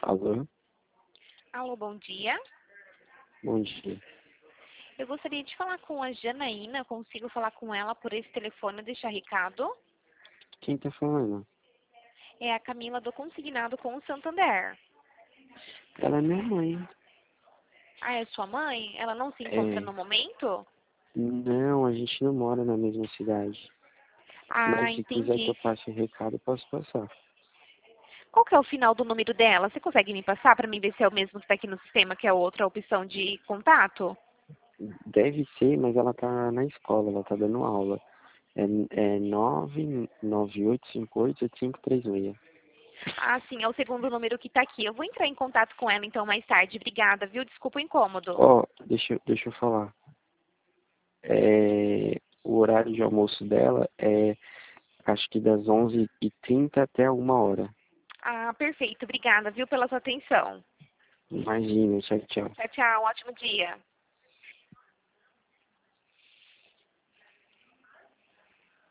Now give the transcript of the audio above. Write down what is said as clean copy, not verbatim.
Alô? Alô, bom dia. Bom dia. Eu gostaria de falar com a Janaína. Consigo falar com ela por esse telefone e deixar recado? Quem tá falando? É a Camila do Consignado com o Santander. Ela é minha mãe. Ah, é sua mãe? Ela não se encontra É. no momento? Não, a gente não mora na mesma cidade. Ah, Mas se quiser que eu entendi. passe o recado, eu posso passar. Qual que é o final do número dela? Você consegue me passar para mim ver se é o mesmo que está aqui no sistema, que é outra opção de contato? Deve ser, mas ela tá na escola, ela tá dando aula. É 998588536. Ah, sim, é o segundo número que está aqui. Eu vou entrar em contato com ela então mais tarde. Obrigada, viu? Desculpa o incômodo. Ó, deixa eu falar. O horário de almoço dela é, acho que das 11h30 até 1h. Ah, perfeito. Obrigada, viu, pela sua atenção. Imagina, tchau, tchau. Tchau, tchau. Um ótimo dia.